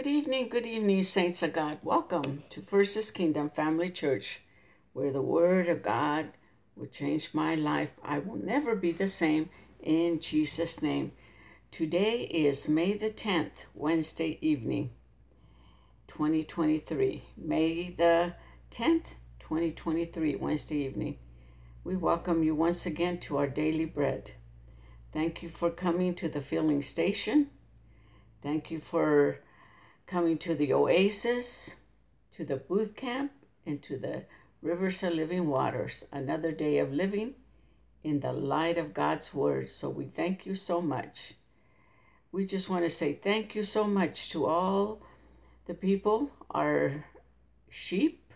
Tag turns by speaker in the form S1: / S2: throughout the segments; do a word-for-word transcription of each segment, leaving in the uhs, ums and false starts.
S1: Good evening, good evening, saints of God. Welcome to First Kingdom Family Church, where the Word of God will change my life. I will never be the same in Jesus' name. Today is May the tenth, Wednesday evening, twenty twenty-three. May the tenth, twenty twenty-three, Wednesday evening. We welcome you once again to our daily bread. Thank you for coming to the filling station. Thank you for coming to the Oasis, to the Booth Camp, and to the Rivers of Living Waters. Another day of living in the light of God's Word. So we thank you so much. We just want to say thank you so much to all the people, our sheep,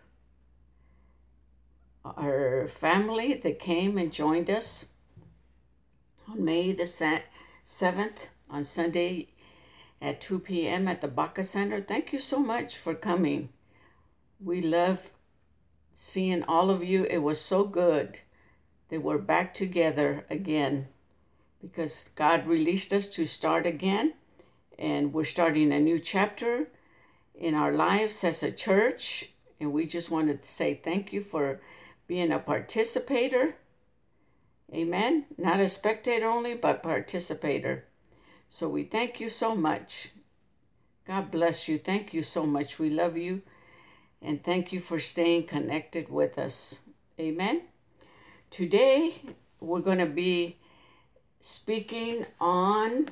S1: our family that came and joined us on May the seventh, on Sunday at two p.m. at the Baca Center. Thank you so much for coming. We love seeing all of you. It was so good that we're back together again because God released us to start again, and we're starting a new chapter in our lives as a church, and we just wanted to say thank you for being a participator. Amen. Not a spectator only, but participator. So we thank you so much. God bless you. Thank you so much. We love you. And thank you for staying connected with us. Amen. Today, we're going to be speaking on,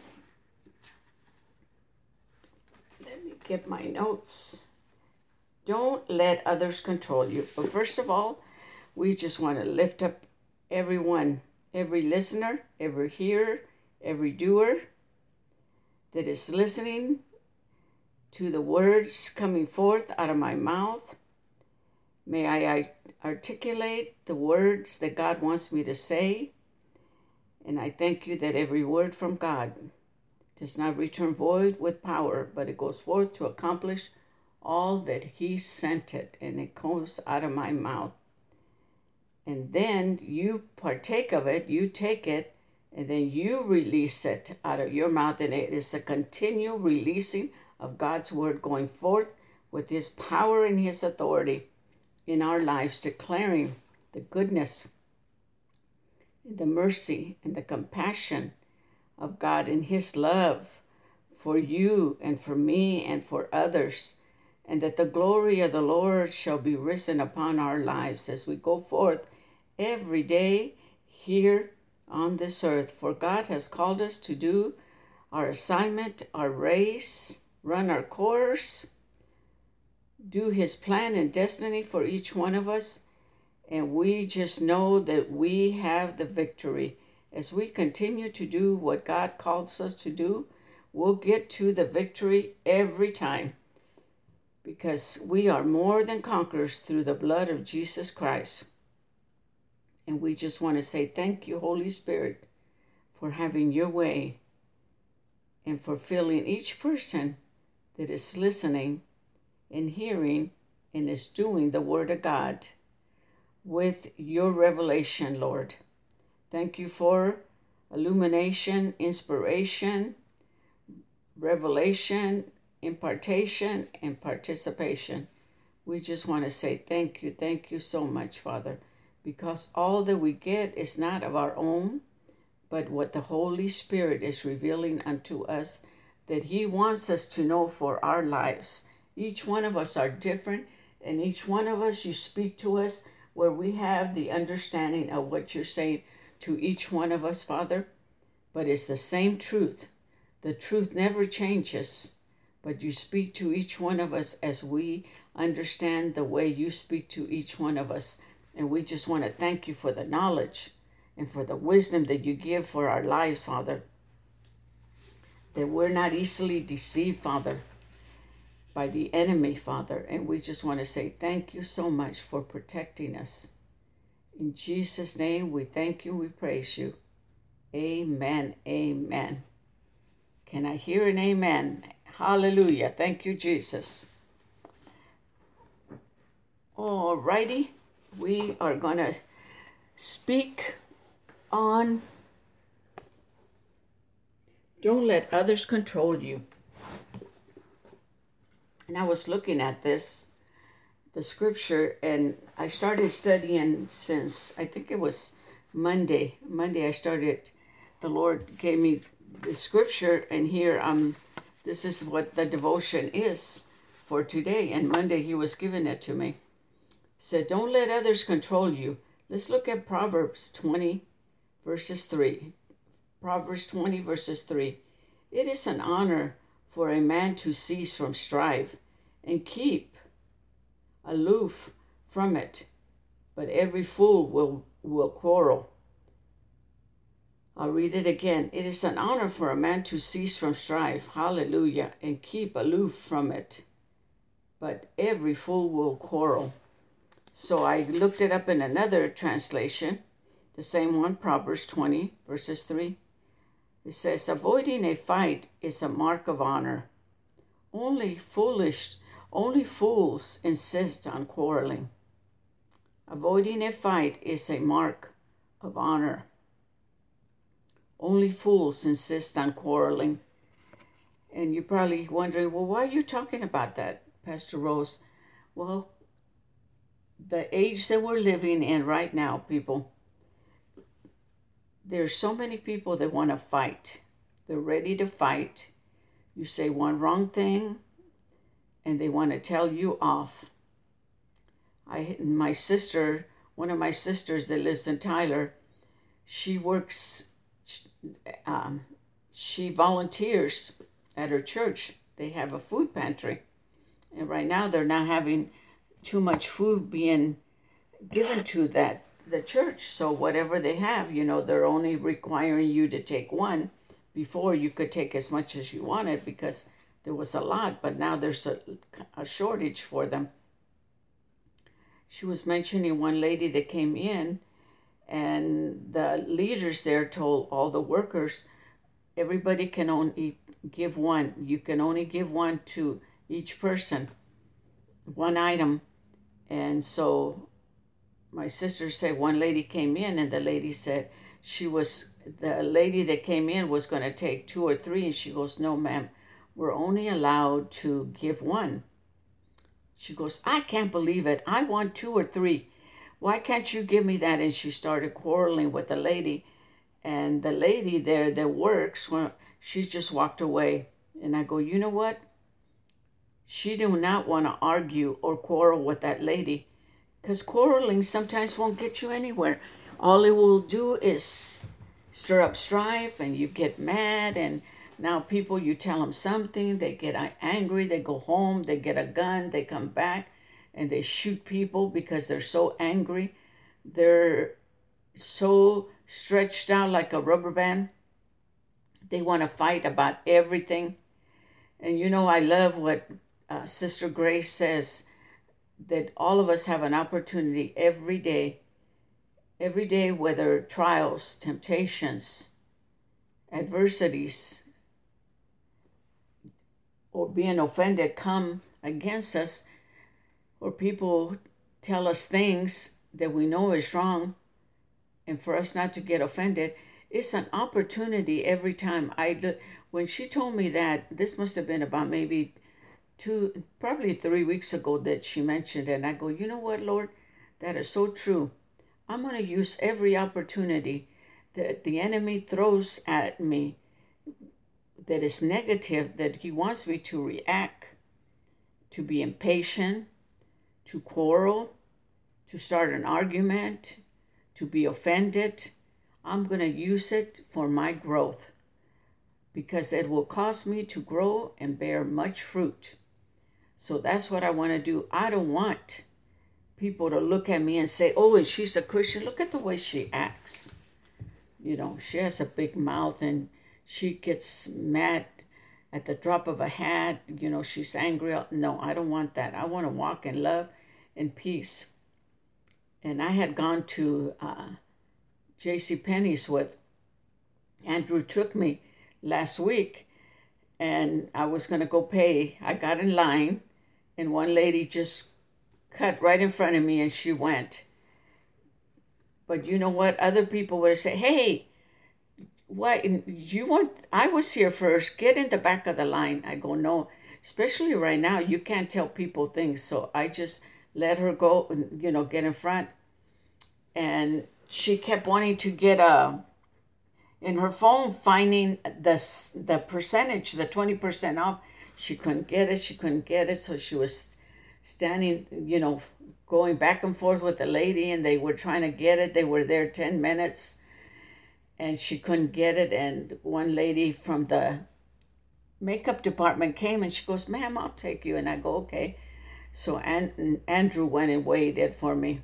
S1: let me get my notes. Don't let others control you. But first of all, we just want to lift up everyone, every listener, every hearer, every doer that is listening to the words coming forth out of my mouth. May I articulate the words that God wants me to say. And I thank you that every word from God does not return void with power, but it goes forth to accomplish all that He sent it, and it comes out of my mouth. And then you partake of it, you take it, and then you release it out of your mouth, and it is a continual releasing of God's word going forth with His power and His authority in our lives, declaring the goodness, the mercy, and the compassion of God and His love for you and for me and for others, and that the glory of the Lord shall be risen upon our lives as we go forth every day here on this earth. For God has called us to do our assignment, our race, run our course, do His plan and destiny for each one of us. And we just know that we have the victory. As we continue to do what God calls us to do, we'll get to the victory every time, because we are more than conquerors through the blood of Jesus Christ. And we just want to say thank you, Holy Spirit, for having your way and for filling each person that is listening and hearing and is doing the Word of God with your revelation, Lord. Thank you for illumination, inspiration, revelation, impartation, and participation. We just want to say thank you. Thank you so much, Father, because all that we get is not of our own, but what the Holy Spirit is revealing unto us that He wants us to know for our lives. Each one of us are different, and each one of us, you speak to us where we have the understanding of what you're saying to each one of us, Father. But it's the same truth. The truth never changes, but you speak to each one of us as we understand the way you speak to each one of us. And we just want to thank you for the knowledge and for the wisdom that you give for our lives, Father. That we're not easily deceived, Father, by the enemy, Father. And we just want to say thank you so much for protecting us. In Jesus' name, we thank you, we praise you. Amen, amen. Can I hear an amen? Hallelujah. Thank you, Jesus. All righty. We are going to speak on don't let others control you. And I was looking at this, the scripture, and I started studying since I think it was Monday. Monday I started, the Lord gave me the scripture, and here um this is what the devotion is for today. And Monday He was giving it to me. He said, don't let others control you. Let's look at Proverbs twenty, verses three. Proverbs twenty, verses three. It is an honor for a man to cease from strife and keep aloof from it, but every fool will, will quarrel. I'll read it again. It is an honor for a man to cease from strife, hallelujah, and keep aloof from it, but every fool will quarrel. So I looked it up in another translation, the same one, Proverbs twenty, verses three. It says, avoiding a fight is a mark of honor. Only foolish, only fools insist on quarreling. Avoiding a fight is a mark of honor. Only fools insist on quarreling. And you're probably wondering, well, why are you talking about that, Pastor Rose? Well, the age that we're living in right now, people, there's so many people that want to fight. They're ready to fight. You say one wrong thing, and they want to tell you off. I, my sister, one of my sisters that lives in Tyler, she works, um, she volunteers at her church. They have a food pantry. And right now they're not having too much food being given to that the church. So whatever they have, you know, they're only requiring you to take one. Before you could take as much as you wanted because there was a lot, but now there's a, a shortage for them. She was mentioning one lady that came in, and the leaders there told all the workers, everybody can only give one. You can only give one to each person, one item. And so my sister said one lady came in, and the lady said she was, the lady that came in was going to take two or three, and she goes, no, ma'am, we're only allowed to give one. She goes, I can't believe it. I want two or three. Why can't you give me that? And she started quarreling with the lady. And the lady there that works, well, she just walked away. And I go, you know what? She did not want to argue or quarrel with that lady, because quarreling sometimes won't get you anywhere. All it will do is stir up strife, and you get mad, and now people, you tell them something, they get angry, they go home, they get a gun, they come back, and they shoot people because they're so angry. They're so stretched out like a rubber band. They want to fight about everything. And you know, I love what uh, Sister Grace says, that all of us have an opportunity every day, every day, whether trials, temptations, adversities, or being offended come against us, or people tell us things that we know is wrong, and for us not to get offended. It's an opportunity every time. I, when she told me that, this must have been about maybe two, probably three weeks ago that she mentioned it, and I go, you know what, Lord, that is so true. I'm going to use every opportunity that the enemy throws at me that is negative, that he wants me to react, to be impatient, to quarrel, to start an argument, to be offended. I'm going to use it for my growth, because it will cause me to grow and bear much fruit. So that's what I want to do. I don't want people to look at me and say, oh, and she's a Christian. Look at the way she acts. You know, she has a big mouth and she gets mad at the drop of a hat. You know, she's angry. No, I don't want that. I want to walk in love and peace. And I had gone to uh, JCPenney's with Andrew took me last week, and I was going to go pay. I got in line, and one lady just cut right in front of me, and she went. But you know what? Other people would have said, hey, what, you want, I was here first. Get in the back of the line. I go, no, especially right now, you can't tell people things. So I just let her go and, you know, get in front. And she kept wanting to get a, in her phone, finding the, the percentage, the twenty percent off. She couldn't get it. She couldn't get it. So she was standing, you know, going back and forth with the lady, and they were trying to get it. They were there ten minutes and she couldn't get it. And one lady from the makeup department came and she goes, "Ma'am, I'll take you." And I go, "Okay." So An- Andrew went and weighed it for me.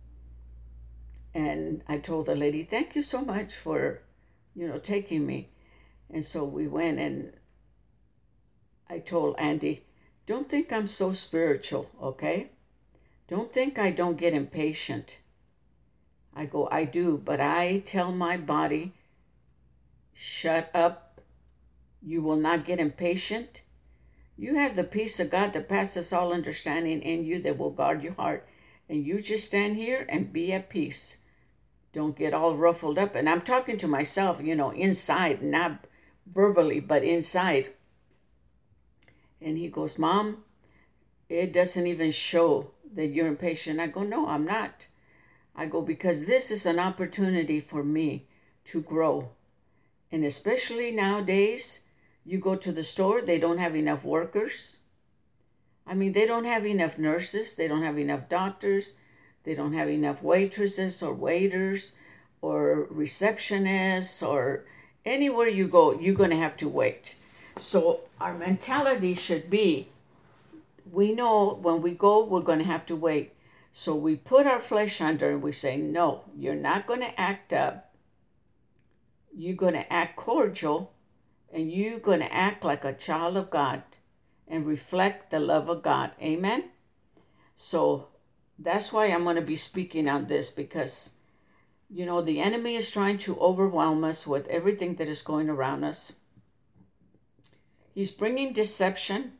S1: And I told the lady, "Thank you so much for, you know, taking me." And so we went, and I told Andy, "Don't think I'm so spiritual, okay? Don't think I don't get impatient." I go, "I do, but I tell my body, shut up. You will not get impatient. You have the peace of God that passes all understanding in you that will guard your heart. And you just stand here and be at peace. Don't get all ruffled up." And I'm talking to myself, you know, inside, not verbally, but inside. And he goes, "Mom, it doesn't even show that you're impatient." I go, "No, I'm not." I go, "Because this is an opportunity for me to grow. And especially nowadays, you go to the store, they don't have enough workers. I mean, they don't have enough nurses. They don't have enough doctors. They don't have enough waitresses or waiters or receptionists, or anywhere you go, you're going to have to wait." So our mentality should be, we know when we go, we're going to have to wait. So we put our flesh under and we say, "No, you're not going to act up. You're going to act cordial, and you're going to act like a child of God and reflect the love of God." Amen? So that's why I'm going to be speaking on this, because, you know, the enemy is trying to overwhelm us with everything that is going around us. He's bringing deception.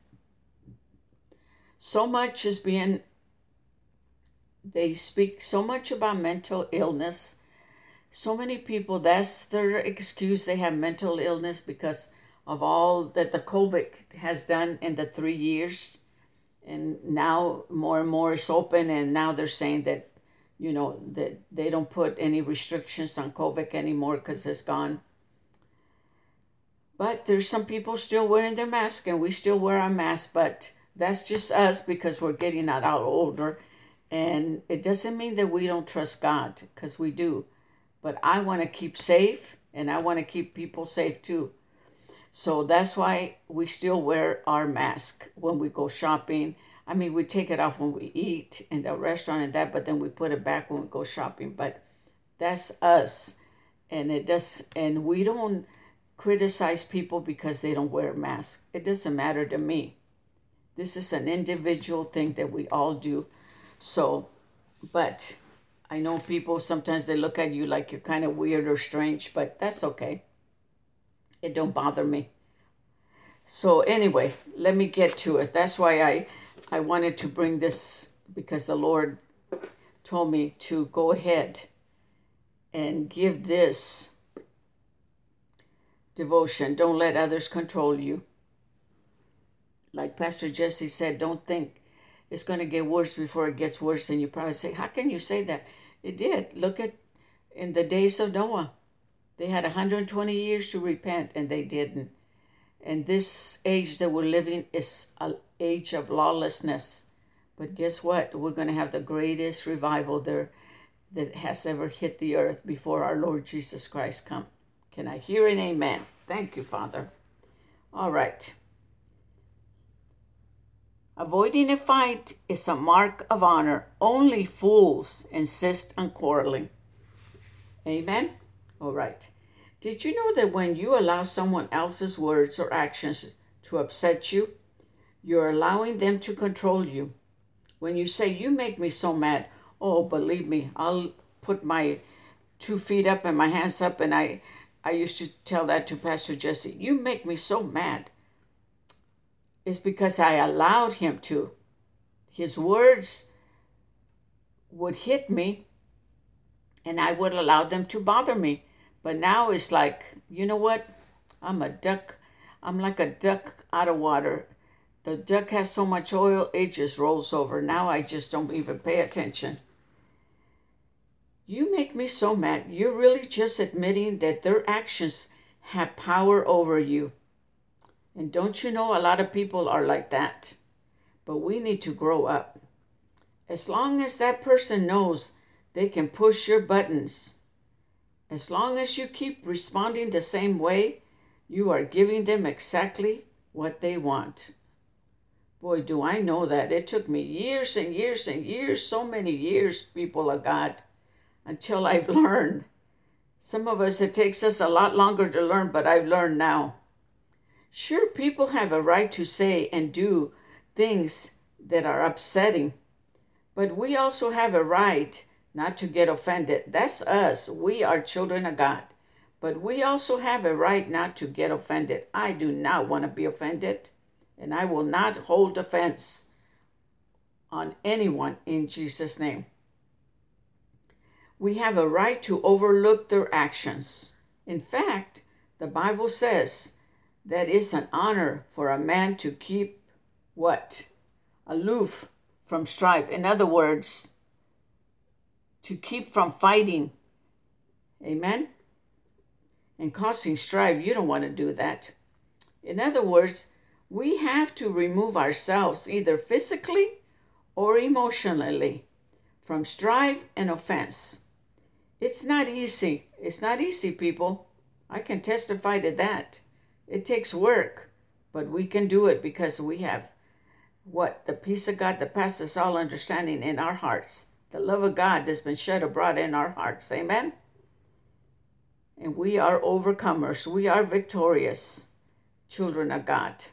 S1: So much is being, they speak so much about mental illness. So many people, that's their excuse. They have mental illness because of all that the COVID has done in the three years. And now more and more is open, and now they're saying that, you know, that they don't put any restrictions on COVID anymore because it's gone. But there's some people still wearing their mask, and we still wear our mask, but that's just us because we're getting out older. And it doesn't mean that we don't trust God, because we do. But I want to keep safe, and I want to keep people safe too. So that's why we still wear our mask when we go shopping. I mean, we take it off when we eat in the restaurant and that, but then we put it back when we go shopping. But that's us. And it does, and we don't criticize people because they don't wear a mask. It doesn't matter to me. This is an individual thing that we all do. So, but I know people, sometimes they look at you like you're kind of weird or strange, but that's okay. It don't bother me. So anyway, let me get to it. That's why I, I wanted to bring this, because the Lord told me to go ahead and give this devotion. Don't let others control you. Like Pastor Jesse said, don't think it's going to get worse before it gets worse. And you probably say, "How can you say that?" It did. Look at in the days of Noah. They had one hundred twenty years to repent, and they didn't. And this age that we're living is an age of lawlessness. But guess what? We're going to have the greatest revival there that has ever hit the earth before our Lord Jesus Christ come. Can I hear an amen? Thank you, Father. All right. Avoiding a fight is a mark of honor. Only fools insist on quarreling. Amen? All right. Did you know that when you allow someone else's words or actions to upset you, you're allowing them to control you? When you say, "You make me so mad," oh, believe me, I'll put my two feet up and my hands up, and I, I used to tell that to Pastor Jesse. "You make me so mad." It's because I allowed him to. His words would hit me, and I would allow them to bother me. But now it's like, you know what? I'm a duck. I'm like a duck out of water. The jug has so much oil, it just rolls over. Now I just don't even pay attention. You make me so mad. You're really just admitting that their actions have power over you. And don't you know, a lot of people are like that. But we need to grow up. As long as that person knows they can push your buttons, as long as you keep responding the same way, you are giving them exactly what they want. Boy, do I know that. It took me years and years and years, so many years, people of God, until I've learned. Some of us, it takes us a lot longer to learn, but I've learned now. Sure, people have a right to say and do things that are upsetting, but we also have a right not to get offended. That's us. We are children of God. But we also have a right not to get offended. I do not want to be offended, and I will not hold offense on anyone in Jesus' name. We have a right to overlook their actions. In fact, the Bible says that it's an honor for a man to keep what? Aloof from strife. In other words, to keep from fighting. Amen? And causing strife. You don't want to do that. In other words, we have to remove ourselves either physically or emotionally from strife and offense. It's not easy. It's not easy, people. I can testify to that. It takes work, but we can do it because we have what? The peace of God that passes all understanding in our hearts. The love of God that's been shed abroad in our hearts. Amen? And we are overcomers. We are victorious children of God.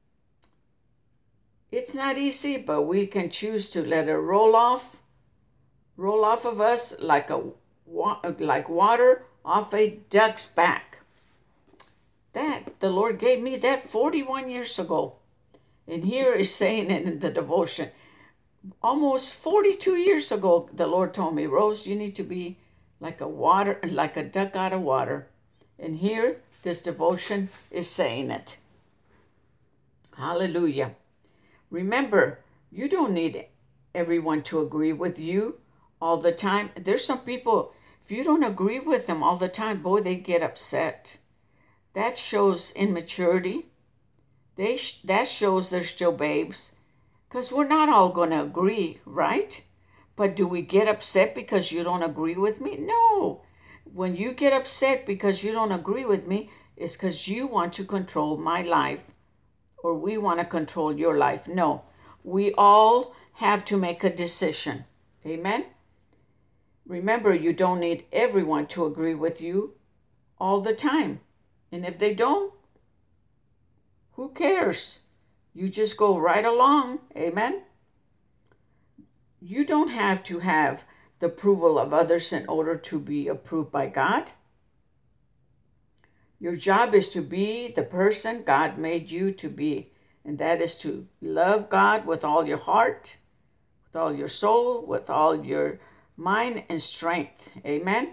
S1: It's not easy, but we can choose to let it roll off, roll off of us like a like water off a duck's back. That, the Lord gave me that forty-one years ago. And here is saying it in the devotion. Almost forty-two years ago, the Lord told me, Rose, you need to be like a water, like a duck out of water. And here, this devotion is saying it. Hallelujah. Remember, you don't need everyone to agree with you all the time. There's some people, if you don't agree with them all the time, boy, they get upset. That shows immaturity. They sh- that shows they're still babes. Because we're not all going to agree, right? But do we get upset because you don't agree with me? No. When you get upset because you don't agree with me, it's because you want to control my life, or we want to control your life. No. We all have to make a decision. Amen? Remember, you don't need everyone to agree with you all the time. And if they don't, who cares? You just go right along. Amen? You don't have to have the approval of others in order to be approved by God. Your job is to be the person God made you to be. And that is to love God with all your heart, with all your soul, with all your mind and strength. Amen?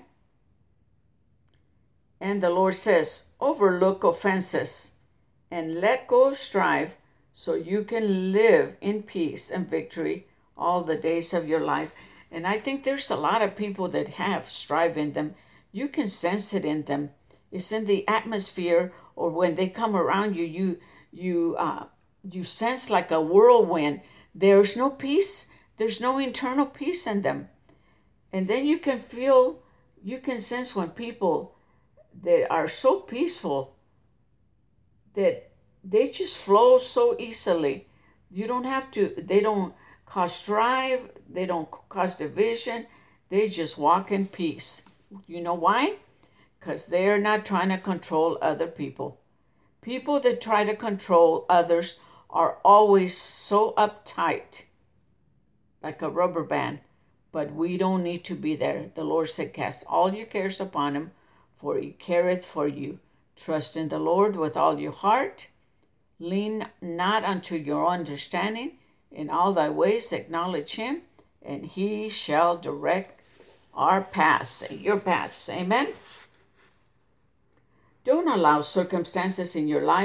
S1: And the Lord says, overlook offenses and let go of strife so you can live in peace and victory all the days of your life. And I think there's a lot of people that have strife in them. You can sense it in them. It's in the atmosphere, or when they come around you, you you uh, you sense like a whirlwind. There's no peace. There's no internal peace in them. And then you can feel, you can sense when people that are so peaceful that they just flow so easily. You don't have to, they don't cause strife, they don't cause division, they just walk in peace. You know why? Because they're not trying to control other people. People that try to control others are always so uptight, like a rubber band. But we don't need to be there. The Lord said, cast all your cares upon him, for he careth for you. Trust in the Lord with all your heart. Lean not unto your understanding. In all thy ways acknowledge him, and he shall direct our paths, your paths. Amen? Don't allow circumstances in your life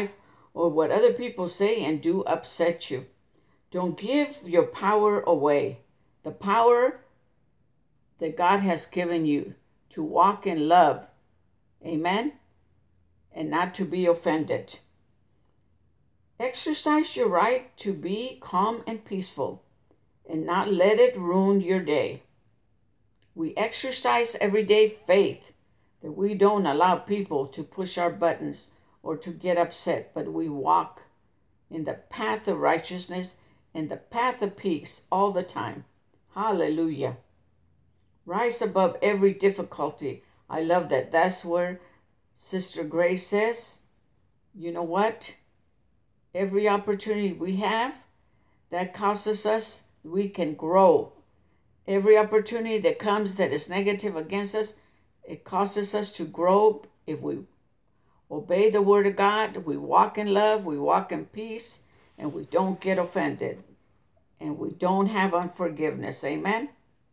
S1: or what other people say and do upset you. Don't give your power away. The power that God has given you to walk in love. Amen? And not to be offended. Exercise your right to be calm and peaceful and not let it ruin your day. We exercise everyday faith that we don't allow people to push our buttons or to get upset, but we walk in the path of righteousness and the path of peace all the time. Hallelujah. Rise above every difficulty. I love that. That's where Sister Grace says, you know what? Every opportunity we have that causes us, we can grow. Every opportunity that comes that is negative against us, it causes us to grow if we obey the word of God, we walk in love, we walk in peace, and we don't get offended. And we don't have unforgiveness. Amen?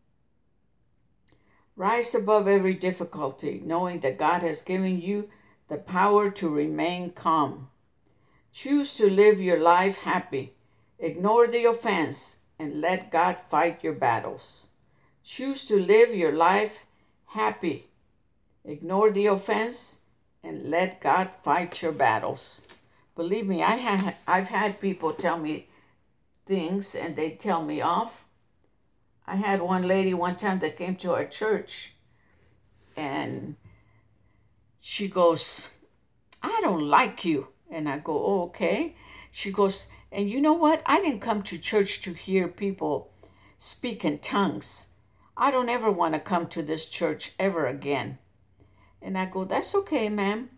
S1: Rise above every difficulty, knowing that God has given you the power to remain calm. Choose to live your life happy. Ignore the offense and let God fight your battles. Choose to live your life happy. Ignore the offense and let God fight your battles. Believe me, I have, I've had people tell me things and they tell me off. I had one lady one time that came to our church and she goes, I don't like you. And I go, oh, okay. She goes, and you know what? I didn't come to church to hear people speak in tongues. I don't ever want to come to this church ever again. And I go, that's okay, ma'am.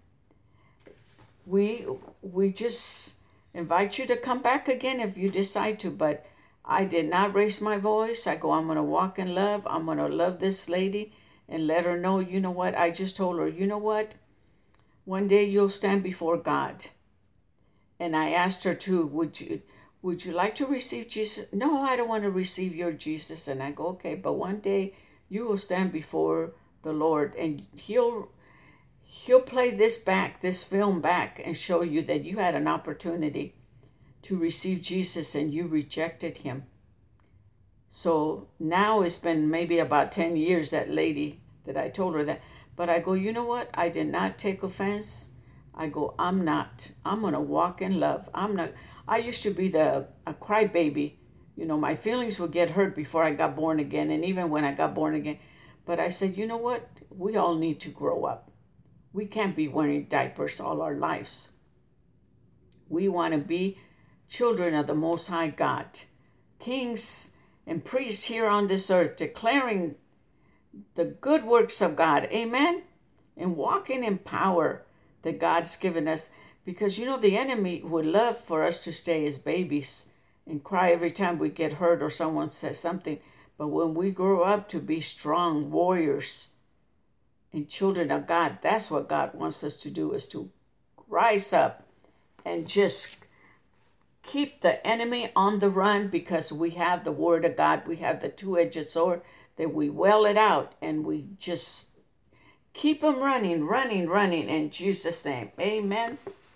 S1: We we just invite you to come back again if you decide to. But I did not raise my voice. I go, I'm going to walk in love. I'm going to love this lady and let her know, you know what? I just told her, you know what? One day you'll stand before God. And I asked her too, would you would you like to receive Jesus? No, I don't want to receive your Jesus. And I go, okay, but one day you will stand before the Lord and he'll he'll play this back, this film back, and show you that you had an opportunity to receive Jesus and you rejected him. So now it's been maybe about ten years, that lady that I told her that. But I go, you know what? I did not take offense. I go, I'm not. I'm going to walk in love. I'm not. I used to be the a crybaby. You know, my feelings would get hurt before I got born again, and even when I got born again. But I said, you know what? We all need to grow up. We can't be wearing diapers all our lives. We want to be children of the Most High God, kings and priests here on this earth, declaring the good works of God. Amen? And walking in power that God's given us, because you know the enemy would love for us to stay as babies and cry every time we get hurt or someone says something. But when we grow up to be strong warriors and children of God, that's what God wants us to do, is to rise up and just keep the enemy on the run, because we have the word of God. We have the two-edged sword that we well it out and we just keep them running, running, running in Jesus' name. Amen.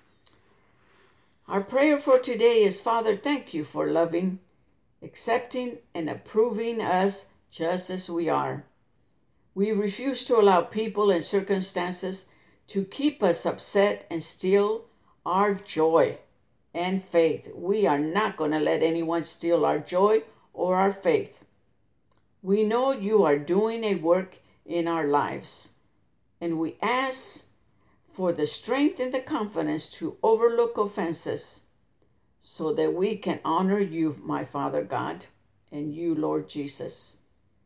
S1: Our prayer for today is, Father, thank you for loving, accepting, and approving us just as we are. We refuse to allow people and circumstances to keep us upset and steal our joy and faith. We are not going to let anyone steal our joy or our faith. We know you are doing a work in our lives. And we ask for the strength and the confidence to overlook offenses so that we can honor you, my Father God, and you, Lord Jesus.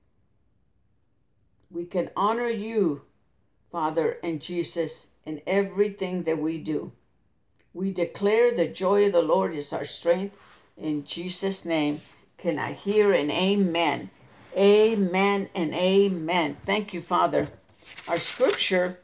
S1: We can honor you, Father and Jesus, in everything that we do. We declare the joy of the Lord is our strength. In Jesus' name, can I hear an amen? Amen and amen. Thank you, Father. Our scripture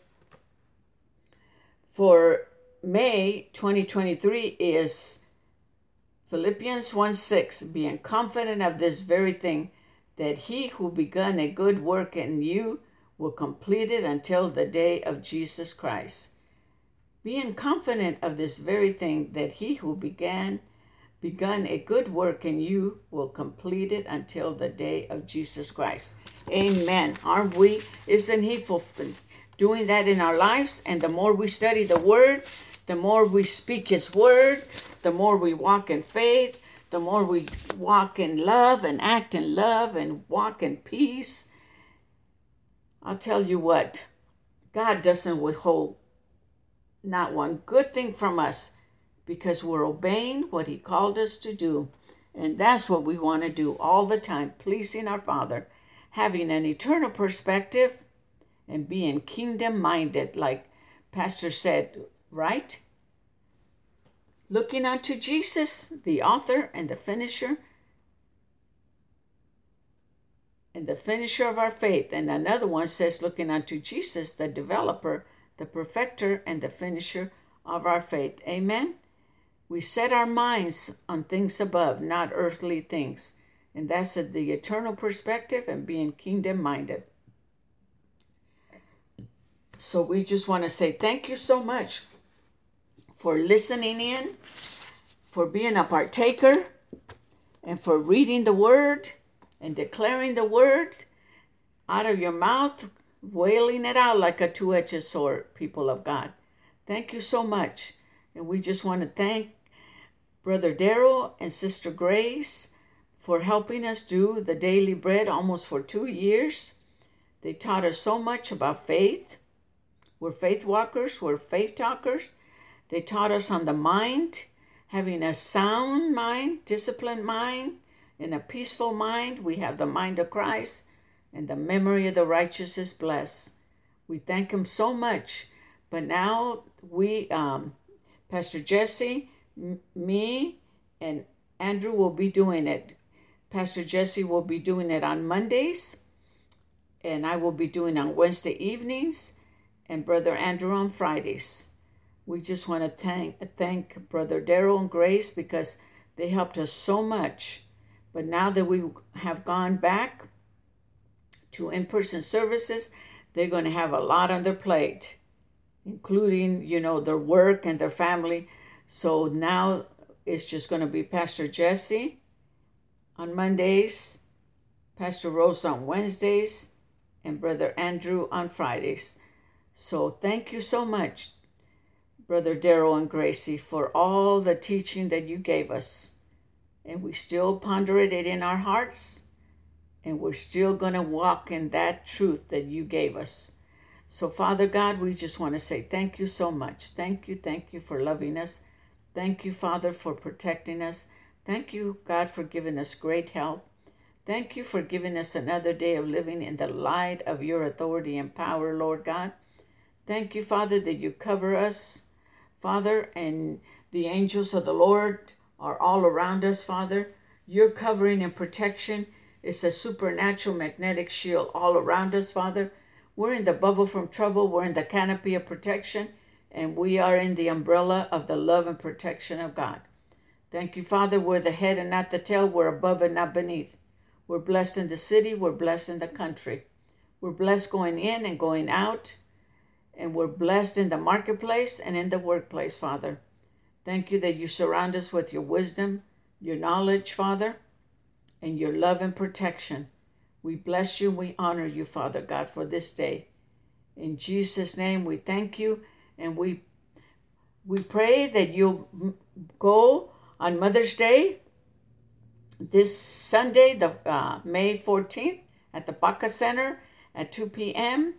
S1: for May twenty twenty-three is Philippians one six, being confident of this very thing, that he who begun a good work in you will complete it until the day of Jesus Christ. being confident of this very thing, that he who began begun a good work in you will complete it until the day of Jesus Christ. Amen. Aren't we? Isn't he fulfilling, doing that in our lives? And the more we study the word, the more we speak his word, the more we walk in faith, the more we walk in love and act in love and walk in peace. I'll tell you what, God doesn't withhold not one good thing from us, because we're obeying what he called us to do. And that's what we want to do all the time, pleasing our Father, having an eternal perspective, and being kingdom-minded, like Pastor said, right? Looking unto Jesus, the author and the finisher, and the finisher of our faith. And another one says, looking unto Jesus, the developer, the perfecter, and the finisher of our faith. Amen? We set our minds on things above, not earthly things. And that's the eternal perspective and being kingdom-minded. So we just want to say thank you so much for listening in, for being a partaker, and for reading the word and declaring the word out of your mouth, wailing it out like a two-edged sword, people of God. Thank you so much. And we just want to thank Brother Darrell and Sister Grace for helping us do the daily bread almost for two years. They taught us so much about faith. We're faith walkers, we're faith talkers. They taught us on the mind, having a sound mind, disciplined mind, and a peaceful mind. We have the mind of Christ, and the memory of the righteous is blessed. We thank him so much. But now we, um, Pastor Jesse, m- me, and Andrew will be doing it. Pastor Jesse will be doing it on Mondays, and I will be doing it on Wednesday evenings, and Brother Andrew on Fridays. We just want to thank thank Brother Darrell and Grace, because they helped us so much. But now that we have gone back to in-person services, they're going to have a lot on their plate, including, you know, their work and their family. So now it's just going to be Pastor Jesse on Mondays, Pastor Rose on Wednesdays, and Brother Andrew on Fridays. So thank you so much, Brother Darrell and Gracie, for all the teaching that you gave us. And we still ponder it in our hearts, and we're still going to walk in that truth that you gave us. So, Father God, we just want to say thank you so much. Thank you, thank you for loving us. Thank you, Father, for protecting us. Thank you, God, for giving us great health. Thank you for giving us another day of living in the light of your authority and power, Lord God. Thank you, Father, that you cover us, Father, and the angels of the Lord are all around us, Father. Your covering and protection is a supernatural magnetic shield all around us, Father. We're in the bubble from trouble. We're in the canopy of protection, and we are in the umbrella of the love and protection of God. Thank you, Father. We're the head and not the tail. We're above and not beneath. We're blessed in the city. We're blessed in the country. We're blessed going in and going out, and we're blessed in the marketplace and in the workplace, Father. Thank you that you surround us with your wisdom, your knowledge, Father, and your love and protection. We bless you. We honor you, Father God, for this day. In Jesus' name, we thank you, and we we pray that you'll go on Mother's Day this Sunday, the uh, May fourteenth, at the Baca Center at two p.m.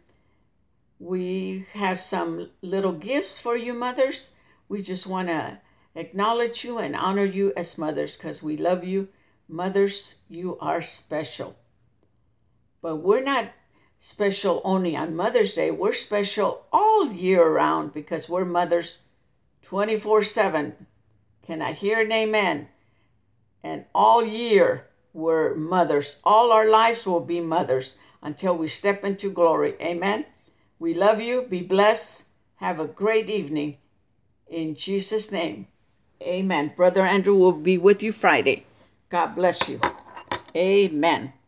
S1: We have some little gifts for you mothers. We just want to acknowledge you and honor you as mothers, because we love you. Mothers, you are special. But we're not special only on Mother's Day. We're special all year round, because we're mothers twenty-four seven. Can I hear an amen? And all year we're mothers. All our lives will be mothers until we step into glory. Amen. We love you. Be blessed. Have a great evening. In Jesus' name. Amen. Brother Andrew will be with you Friday. God bless you. Amen.